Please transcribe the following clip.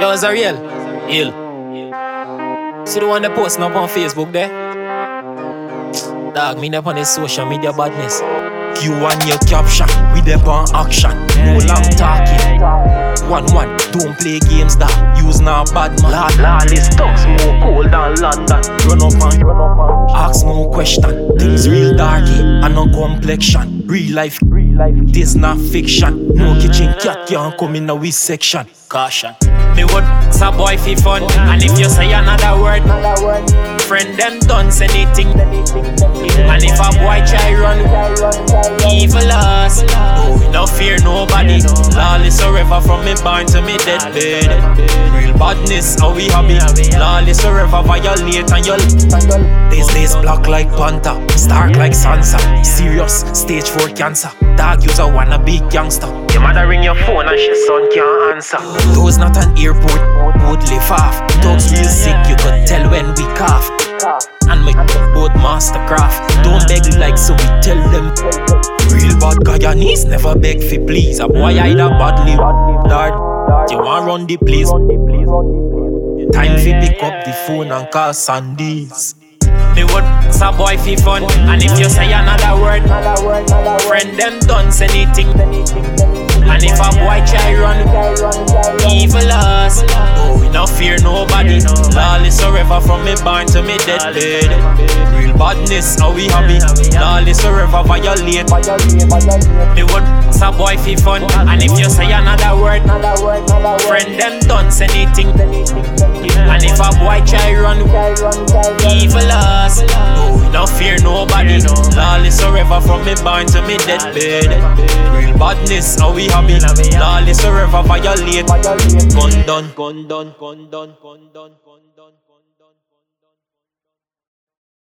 Yo, is that real? Ill. See the one that posting up on Facebook there? Dog, me up on this social media badness. You and your caption, we them on action. No long talking. 1-1, don't play games that use now bad man. Lawless talks more cold than London. Run up and ask more question. Things real darky and no complexion. Real life, this not fiction. No kitchen cat can't come in a wee section. Caution. Me would a boy fi fun. And if you say another word, friend them done say anything. And if a boy try run, evil us. No, we no fear nobody. Lawless forever from me born to me deathbed. Real badness, how we have it. Lawless forever violate and you'll. These days black like Panther, stark like Sansa. Serious, stage 4 cancer. Dog use a wanna big gangster. Your mother ring your phone and she son can't answer. Those not an airport, would live off. Dogs real sick, you could tell when we cough. And make both mastercraft. Don't beg like so we tell them. Real bad Guyanese never beg for please. A boy either badly, Lord, you want run the place. Time fi pick up the phone and call Sandy's. Me would a boy fi fun. And if you say another word, friend them done say anything. And if a boy try run, evil us. No, we no fear nobody. Lawless forever from me born to me deathbed. Real badness, how we have it. Lawless forever violate. Me would a boy fi fun. And if you say another word, friend them done say anything. And if a boy try run, evil us. No, we no fear nobody. Lawless forever from me born to me deathbed. Real badness, how we have it. Lawless forever violate. Gun done, gun done, gun done, gun done, gun done.